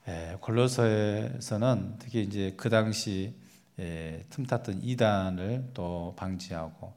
골로새에서는 특히 이제 그 당시 틈탔던 이단을 또 방지하고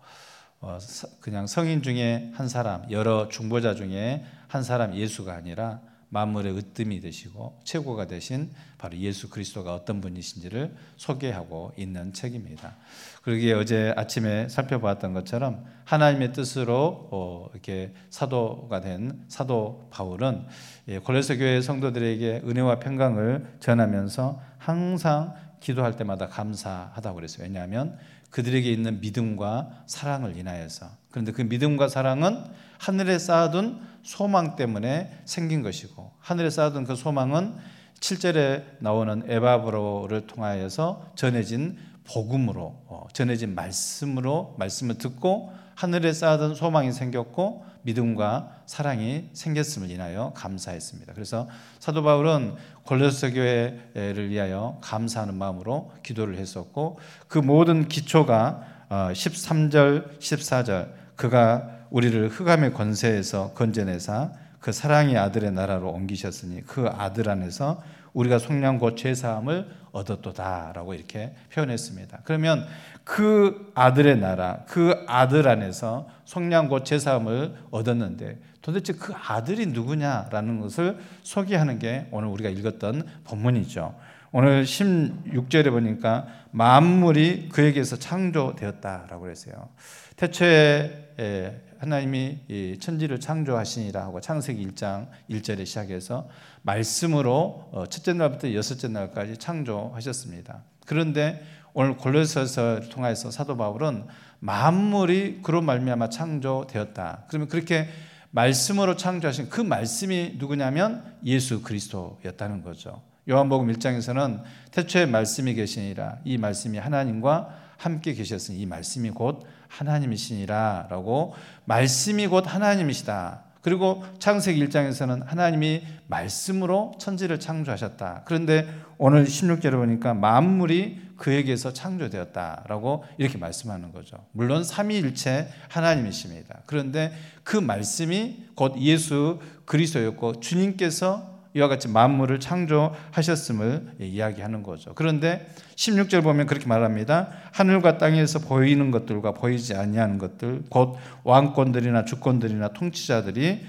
그냥 성인 중에 한 사람, 여러 중보자 중에 한 사람 예수가 아니라 만물의 으뜸이 되시고 최고가 되신 바로 예수 그리스도가 어떤 분이신지를 소개하고 있는 책입니다. 그러기에 어제 아침에 살펴보았던 것처럼 하나님의 뜻으로 이렇게 사도가 된 사도 바울은 골로새 교회 성도들에게 은혜와 평강을 전하면서 항상 기도할 때마다 감사하다고 그랬어요. 왜냐하면 그들에게 있는 믿음과 사랑을 인하여서. 그런데 그 믿음과 사랑은 하늘에 쌓아둔 소망 때문에 생긴 것이고, 하늘에 쌓아둔 그 소망은 7절에 나오는 에바브로를 통하여서 전해진 복음으로, 전해진 말씀으로, 말씀을 듣고 하늘에 쌓아둔 소망이 생겼고 믿음과 사랑이 생겼음을 인하여 감사했습니다. 그래서 사도 바울은 골로새 교회를 위하여 감사하는 마음으로 기도를 했었고, 그 모든 기초가 13절, 14절 그가 우리를 흑암의 권세에서 건져내사 그 사랑의 아들의 나라로 옮기셨으니 그 아들 안에서 우리가 속량 곧 죄사함을 얻었도다라고 이렇게 표현했습니다. 그러면 그 아들의 나라, 그 아들 안에서 속량 곧 죄사함을 얻었는데 도대체 그 아들이 누구냐라는 것을 소개하는 게 오늘 우리가 읽었던 본문이죠. 오늘 16절에 보니까 만물이 그에게서 창조되었다라고 그랬어요. 태초에 하나님이 천지를 창조하시니라 하고 창세기 1장 1절에 시작해서 말씀으로 첫째 날부터 여섯째 날까지 창조하셨습니다. 그런데 오늘 골로새서를 통해서 사도 바울은 만물이 그로 말미암아 창조되었다. 그러면 그렇게 말씀으로 창조하신 그 말씀이 누구냐면 예수 그리스도였다는 거죠. 요한복음 1장에서는 태초에 말씀이 계시니라, 이 말씀이 하나님과 함께 계셨으니 이 말씀이 곧 하나님이시니라 라고, 말씀이 곧 하나님이시다. 그리고 창세기 1장에서는 하나님이 말씀으로 천지를 창조하셨다. 그런데 오늘 16절에 보니까 만물이 그에게서 창조되었다라고 이렇게 말씀하는 거죠. 물론 삼위일체 하나님이십니다. 그런데 그 말씀이 곧 예수 그리스도였고 주님께서 이와 같이 만물을 창조하셨음을 이야기하는 거죠. 그런데 16절 보면 그렇게 말합니다. 하늘과 땅에서 보이는 것들과 보이지 아니하는 것들, 곧 왕권들이나 주권들이나 통치자들이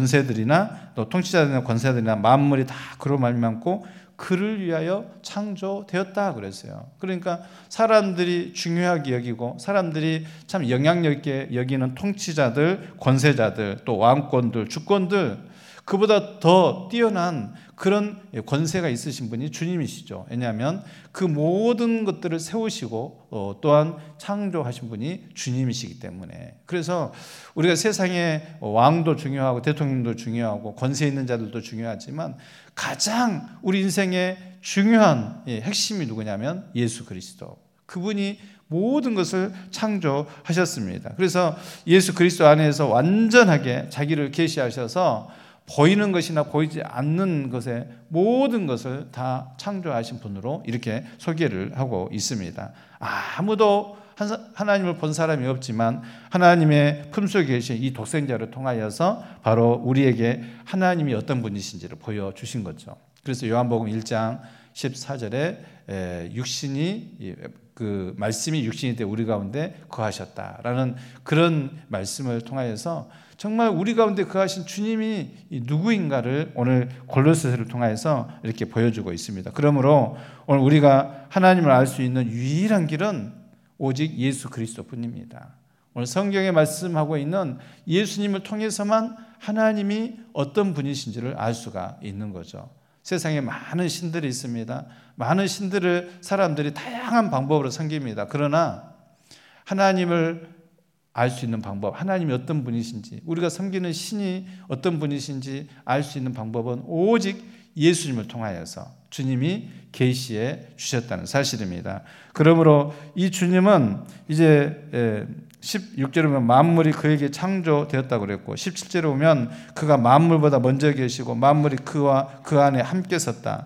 권세들이나 또 통치자들이나 권세들이나 만물이 다 그로 말미암고 그를 위하여 창조되었다 그랬어요. 그러니까 사람들이 중요하게 여기고 사람들이 참 영향력 있게 여기는 통치자들, 권세자들, 또 왕권들, 주권들, 그보다 더 뛰어난 그런 권세가 있으신 분이 주님이시죠. 왜냐하면 그 모든 것들을 세우시고 또한 창조하신 분이 주님이시기 때문에. 그래서 우리가 세상에 왕도 중요하고 대통령도 중요하고 권세 있는 자들도 중요하지만 가장 우리 인생의 중요한 핵심이 누구냐면 예수 그리스도. 그분이 모든 것을 창조하셨습니다. 그래서 예수 그리스도 안에서 완전하게 자기를 계시하셔서 보이는 것이나 보이지 않는 것의 모든 것을 다 창조하신 분으로 이렇게 소개를 하고 있습니다. 아무도 하나님을 본 사람이 없지만 하나님의 품속에 계신 이 독생자를 통하여서 바로 우리에게 하나님이 어떤 분이신지를 보여주신 거죠. 그래서 요한복음 1장 14절에 육신이 그 말씀이 육신이 돼 우리 가운데 거하셨다라는 그런 말씀을 통하여서 정말 우리 가운데 거하신 주님이 누구인가를 오늘 골로새서를 통해서 이렇게 보여주고 있습니다. 그러므로 오늘 우리가 하나님을 알 수 있는 유일한 길은 오직 예수 그리스도뿐입니다. 오늘 성경에 말씀하고 있는 예수님을 통해서만 하나님이 어떤 분이신지를 알 수가 있는 거죠. 세상에 많은 신들이 있습니다. 많은 신들을 사람들이 다양한 방법으로 섬깁니다. 그러나 하나님을 알 수 있는 방법, 하나님이 어떤 분이신지, 우리가 섬기는 신이 어떤 분이신지 알 수 있는 방법은 오직 예수님을 통하여서 주님이 계시해 주셨다는 사실입니다. 그러므로 이 주님은 이제 16절에 보면 만물이 그에게 창조되었다고 그랬고 17절에 보면 그가 만물보다 먼저 계시고 만물이 그와 그 안에 함께 섰다.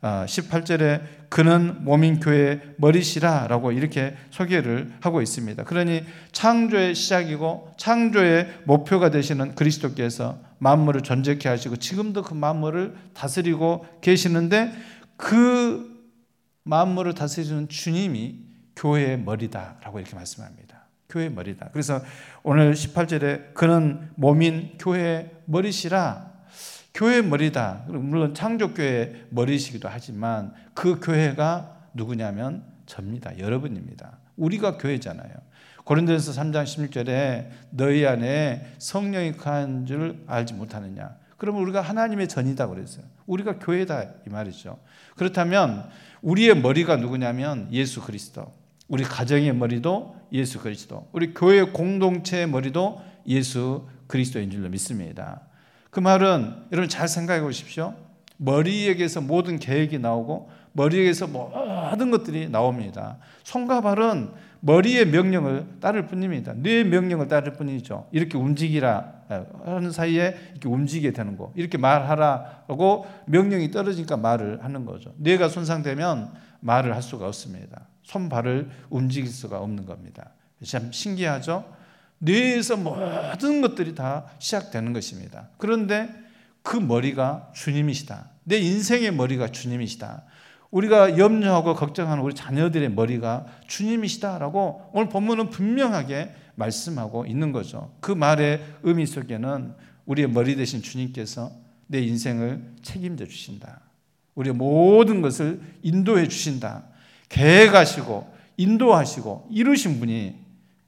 18절에 그는 몸인 교회의 머리시라 라고 이렇게 소개를 하고 있습니다. 그러니 창조의 시작이고 창조의 목표가 되시는 그리스도께서 만물을 존재케 하시고 지금도 그 만물을 다스리고 계시는데 그 만물을 다스리는 주님이 교회의 머리다라고 이렇게 말씀합니다. 교회의 머리다. 그래서 오늘 18절에 그는 몸인 교회의 머리시라. 교회의 머리다. 물론 창조교회의 머리시기도 하지만 그 교회가 누구냐면 접니다. 여러분입니다. 우리가 교회잖아요. 고린도전서 3장 16절에 너희 안에 성령이 거한 줄 알지 못하느냐. 그러면 우리가 하나님의 전이다 그랬어요. 우리가 교회다 이 말이죠. 그렇다면 우리의 머리가 누구냐면 예수 그리스도. 우리 가정의 머리도 예수 그리스도. 우리 교회 공동체의 머리도 예수 그리스도인 줄로 믿습니다. 그 말은 여러분 잘 생각해 보십시오. 머리에게서 모든 계획이 나오고 머리에게서 모든 것들이 나옵니다. 손과 발은 머리의 명령을 따를 뿐입니다. 뇌의 명령을 따를 뿐이죠. 이렇게 움직이라 하는 사이에 이렇게 움직이게 되는 거. 이렇게 말하라고 명령이 떨어지니까 말을 하는 거죠. 뇌가 손상되면 말을 할 수가 없습니다. 손발을 움직일 수가 없는 겁니다. 참 신기하죠? 뇌에서 모든 것들이 다 시작되는 것입니다. 그런데 그 머리가 주님이시다. 내 인생의 머리가 주님이시다. 우리가 염려하고 걱정하는 우리 자녀들의 머리가 주님이시다라고 오늘 본문은 분명하게 말씀하고 있는 거죠. 그 말의 의미 속에는 우리의 머리 되신 주님께서 내 인생을 책임져 주신다. 우리의 모든 것을 인도해 주신다. 계획하시고 인도하시고 이루신 분이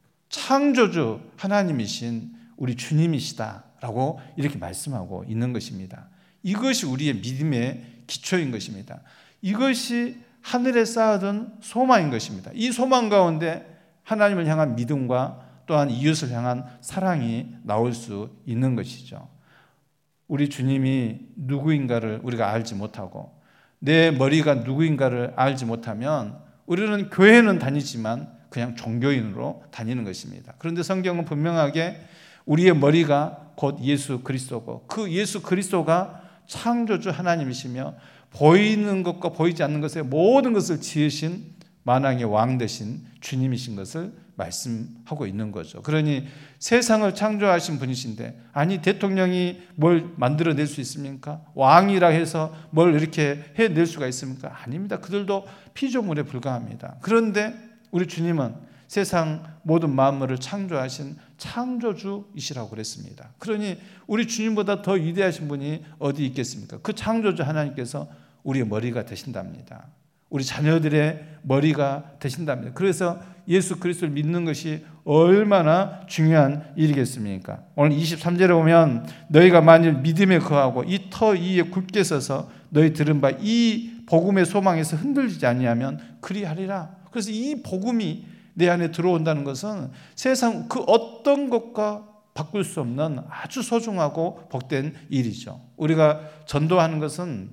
창조주 하나님이신 우리 주님이시다라고 이렇게 말씀하고 있는 것입니다. 이것이 우리의 믿음의 기초인 것입니다. 이것이 하늘에 쌓아둔 소망인 것입니다. 이 소망 가운데 하나님을 향한 믿음과 또한 이웃을 향한 사랑이 나올 수 있는 것이죠. 우리 주님이 누구인가를 우리가 알지 못하고 내 머리가 누구인가를 알지 못하면 우리는 교회는 다니지만 그냥 종교인으로 다니는 것입니다. 그런데 성경은 분명하게 우리의 머리가 곧 예수 그리스도고 그 예수 그리스도가 창조주 하나님이시며 보이는 것과 보이지 않는 것의 모든 것을 지으신 만왕의 왕 되신 주님이신 것을 말씀하고 있는 거죠. 그러니 세상을 창조하신 분이신데 아니 대통령이 뭘 만들어낼 수 있습니까? 왕이라 해서 뭘 이렇게 해낼 수가 있습니까? 아닙니다. 그들도 피조물에 불과합니다. 그런데 우리 주님은 세상 모든 만물을 창조하신 창조주이시라고 그랬습니다. 그러니 우리 주님보다 더 위대하신 분이 어디 있겠습니까? 그 창조주 하나님께서 우리의 머리가 되신답니다. 우리 자녀들의 머리가 되신답니다. 그래서 예수 그리스도를 믿는 것이 얼마나 중요한 일이겠습니까? 오늘 23절에 보면 너희가 만일 믿음에 거하고 이 터 위에 굳게 서서 너희 들은 바 이 복음의 소망에서 흔들리지 아니하면 그리하리라. 그래서 이 복음이 내 안에 들어온다는 것은 세상 그 어떤 것과 바꿀 수 없는 아주 소중하고 복된 일이죠. 우리가 전도하는 것은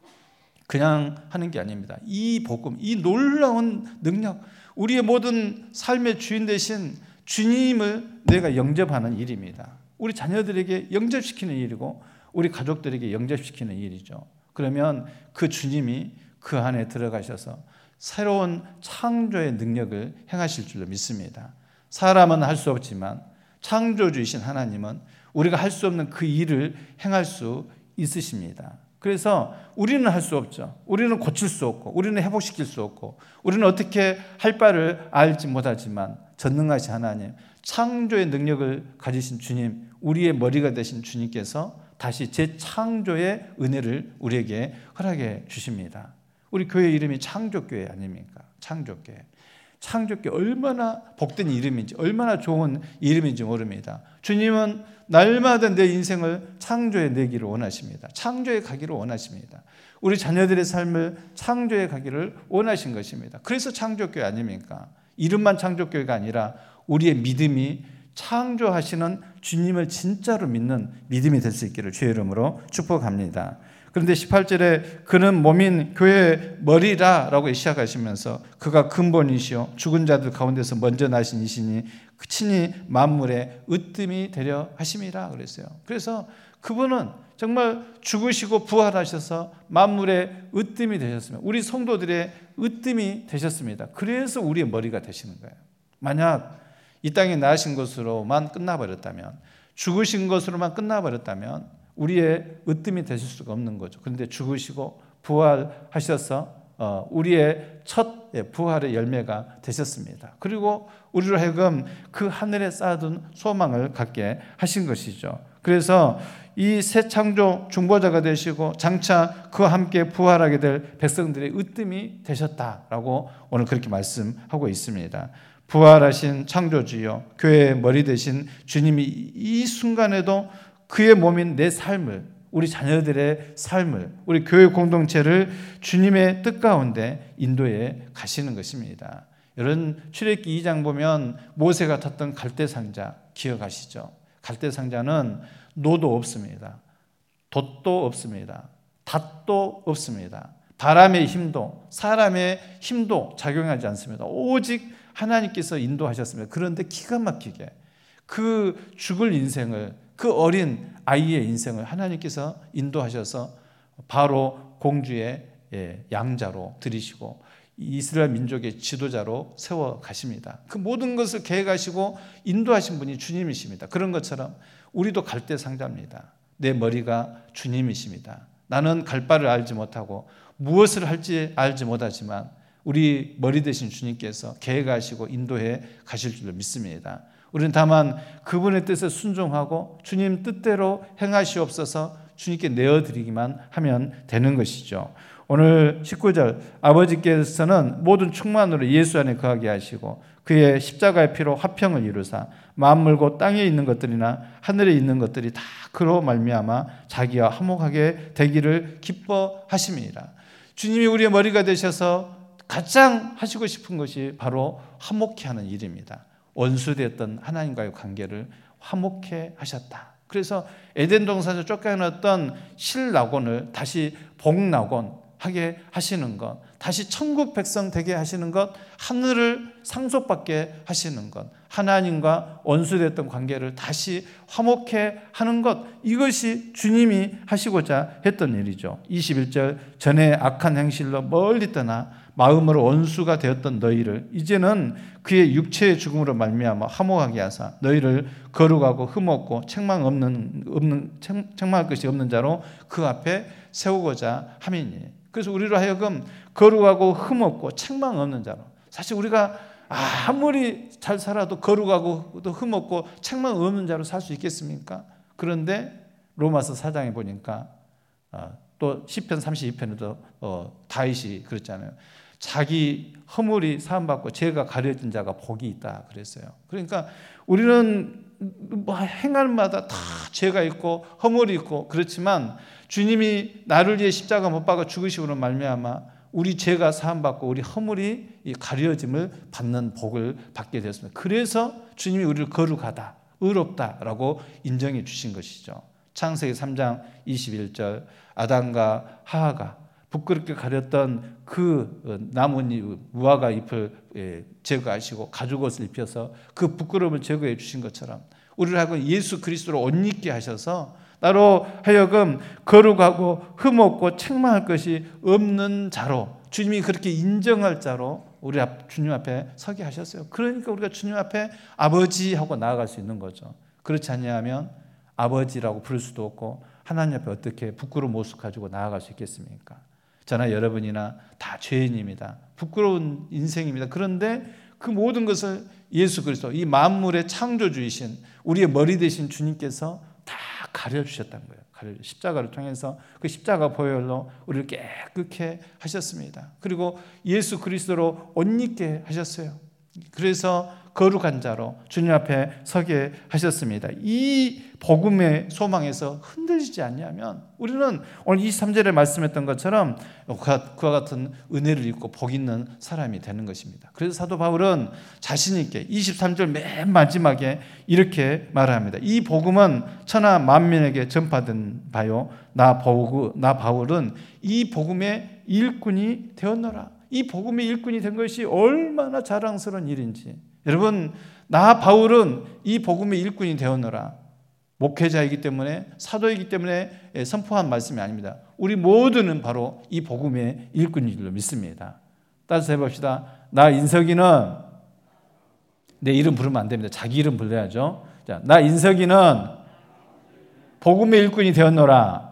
그냥 하는 게 아닙니다. 이 복음, 이 놀라운 능력, 우리의 모든 삶의 주인 되신 주님을 내가 영접하는 일입니다. 우리 자녀들에게 영접시키는 일이고 우리 가족들에게 영접시키는 일이죠. 그러면 그 주님이 그 안에 들어가셔서 새로운 창조의 능력을 행하실 줄로 믿습니다. 사람은 할 수 없지만 창조주이신 하나님은 우리가 할 수 없는 그 일을 행할 수 있으십니다. 그래서 우리는 할 수 없죠. 우리는 고칠 수 없고 우리는 회복시킬 수 없고 우리는 어떻게 할 바를 알지 못하지만 전능하신 하나님, 창조의 능력을 가지신 주님, 우리의 머리가 되신 주님께서 다시 재창조의 은혜를 우리에게 허락해 주십니다. 우리 교회 이름이 창조교회 아닙니까? 창조교회. 창조교회 얼마나 복된 이름인지 얼마나 좋은 이름인지 모릅니다. 주님은 날마다 내 인생을 창조해 내기를 원하십니다. 창조해 가기를 원하십니다. 우리 자녀들의 삶을 창조해 가기를 원하신 것입니다. 그래서 창조교회 아닙니까? 이름만 창조교회가 아니라 우리의 믿음이 창조하시는 주님을 진짜로 믿는 믿음이 될 수 있기를 주의 이름으로 축복합니다. 그런데 18절에 그는 몸인 교회의 머리라 라고 시작하시면서 그가 근본이시오 죽은 자들 가운데서 먼저 나신 이시니 친히 만물의 으뜸이 되려 하심이라 그랬어요. 그래서 그분은 정말 죽으시고 부활하셔서 만물의 으뜸이 되셨습니다. 우리 성도들의 으뜸이 되셨습니다. 그래서 우리의 머리가 되시는 거예요. 만약 이 땅에 나신 것으로만 끝나버렸다면, 죽으신 것으로만 끝나버렸다면 우리의 으뜸이 되실 수가 없는 거죠. 그런데 죽으시고 부활하셔서 우리의 첫 부활의 열매가 되셨습니다. 그리고 우리로 하여금 그 하늘에 쌓아둔 소망을 갖게 하신 것이죠. 그래서 이 새 창조 중보자가 되시고 장차 그와 함께 부활하게 될 백성들의 으뜸이 되셨다라고 오늘 그렇게 말씀하고 있습니다. 부활하신 창조주여, 교회의 머리 되신 주님이 이 순간에도 그의 몸인 내 삶을, 우리 자녀들의 삶을, 우리 교회 공동체를 주님의 뜻 가운데 인도해 가시는 것입니다. 여러분, 출애굽기 2장 보면 모세가 탔던 갈대상자 기억하시죠? 갈대상자는 노도 없습니다. 돛도 없습니다. 닷도 없습니다. 바람의 힘도 사람의 힘도 작용하지 않습니다. 오직 하나님께서 인도하셨습니다. 그런데 기가 막히게 그 죽을 인생을, 그 어린 아이의 인생을 하나님께서 인도하셔서 바로 공주의 양자로 들이시고 이스라엘 민족의 지도자로 세워 가십니다. 그 모든 것을 계획하시고 인도하신 분이 주님이십니다. 그런 것처럼 우리도 갈대상자입니다. 내 머리가 주님이십니다. 나는 갈 바를 알지 못하고 무엇을 할지 알지 못하지만 우리 머리 되신 주님께서 계획하시고 인도해 가실 줄로 믿습니다. 우리는 다만 그분의 뜻에 순종하고 주님 뜻대로 행하시옵소서 주님께 내어드리기만 하면 되는 것이죠. 오늘 19절, 아버지께서는 모든 충만으로 예수 안에 거하게 하시고 그의 십자가의 피로 화평을 이루사 만물고 땅에 있는 것들이나 하늘에 있는 것들이 다 그로 말미암아 자기와 화목하게 되기를 기뻐하심이라. 주님이 우리의 머리가 되셔서 가장 하시고 싶은 것이 바로 화목케 하는 일입니다. 원수되었던 하나님과의 관계를 화목케 하셨다. 그래서 에덴 동산에서 쫓겨났던 실낙원을 다시 복낙원 하게 하시는 것, 다시 천국 백성 되게 하시는 것, 하늘을 상속받게 하시는 것, 하나님과 원수됐던 관계를 다시 화목케 하는 것, 이것이 주님이 하시고자 했던 일이죠. 21절, 전에 악한 행실로 멀리 떠나 마음으로 원수가 되었던 너희를 이제는 그의 육체의 죽음으로 말미암아 화목하게 하사 너희를 거룩하고 흠없고 책망할 것이 없는 자로 그 앞에 세우고자 함이니. 그래서 우리로 하여금 거룩하고 흠없고 책망 없는 자로, 사실 우리가 아무리 잘 살아도 거룩하고 또 흠없고 책망 없는 자로 살 수 있겠습니까? 그런데 로마서 4장에 보니까 또 시편 32편에도 다윗이 그랬잖아요. 자기 허물이 사함받고 죄가 가려진 자가 복이 있다 그랬어요. 그러니까 우리는 행할 마다 다 죄가 있고 허물이 있고 그렇지만 주님이 나를 위해 십자가 못 박아 죽으심으로 말미암아 우리 죄가 사함받고 우리 허물이 가려짐을 받는 복을 받게 되었습니다. 그래서 주님이 우리를 거룩하다, 의롭다라고 인정해 주신 것이죠. 창세기 3장 21절, 아담과 하하가 부끄럽게 가렸던 그 나뭇잎, 무화과 잎을 제거하시고 가죽옷을 입혀서 그 부끄러움을 제거해 주신 것처럼 우리를 하고 예수 그리스도로 옷 입게 하셔서 나로 하여금 거룩하고 흠없고 책망할 것이 없는 자로, 주님이 그렇게 인정할 자로 우리 주님 앞에 서게 하셨어요. 그러니까 우리가 주님 앞에 아버지 하고 나아갈 수 있는 거죠. 그렇지 않냐면 아버지라고 부를 수도 없고 하나님 앞에 어떻게 부끄러운 모습 가지고 나아갈 수 있겠습니까? 저나 여러분이나 다 죄인입니다. 부끄러운 인생입니다. 그런데 그 모든 것을 예수 그리스도, 이 만물의 창조주이신 우리의 머리 되신 주님께서 다 가려주셨다는 거예요. 십자가를 통해서 그 십자가 보혈로 우리를 깨끗게 하셨습니다. 그리고 예수 그리스도로 옷 입게 하셨어요. 그래서 거룩한 자로 주님 앞에 서게 하셨습니다. 이 복음의 소망에서 흔들리지 않냐면 우리는 오늘 23절에 말씀했던 것처럼 그와 같은 은혜를 입고 복 있는 사람이 되는 것입니다. 그래서 사도 바울은 자신 있게 23절 맨 마지막에 이렇게 말합니다. 이 복음은 천하 만민에게 전파된 바요 나 바울은 이 복음의 일꾼이 되었노라. 이 복음의 일꾼이 된 것이 얼마나 자랑스러운 일인지. 여러분, 나 바울은 이 복음의 일꾼이 되었노라. 목회자이기 때문에, 사도이기 때문에 선포한 말씀이 아닙니다. 우리 모두는 바로 이 복음의 일꾼인 줄로 믿습니다. 따라서 해봅시다. 나 인석이는, 내 이름 부르면 안 됩니다. 자기 이름 불러야죠. 자, 나 인석이는 복음의 일꾼이 되었노라.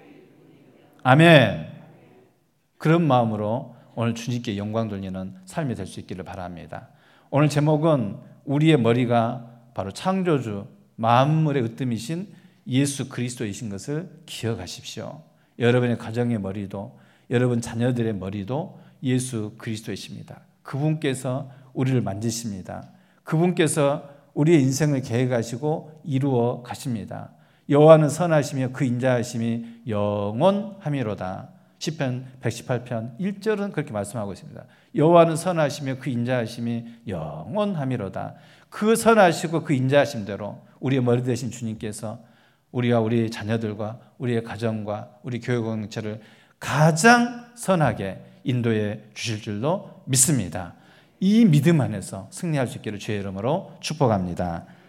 아멘. 그런 마음으로 오늘 주님께 영광 돌리는 삶이 될 수 있기를 바랍니다. 오늘 제목은 우리의 머리가 바로 창조주, 만물의 으뜸이신 예수 그리스도이신 것을 기억하십시오. 여러분의 가정의 머리도, 여러분 자녀들의 머리도 예수 그리스도이십니다. 그분께서 우리를 만지십니다. 그분께서 우리의 인생을 계획하시고 이루어 가십니다. 여호와는 선하시며 그 인자하심이 영원함이로다. 시편 118편 1절은 그렇게 말씀하고 있습니다. 여호와는 선하시며 그 인자하심이 영원함이로다. 그 선하시고 그 인자하심대로 우리의 머리 되신 주님께서 우리와 우리 자녀들과 우리의 가정과 우리 교회 공동체를 가장 선하게 인도해 주실 줄로 믿습니다. 이 믿음 안에서 승리할 수 있기를 주의 이름으로 축복합니다.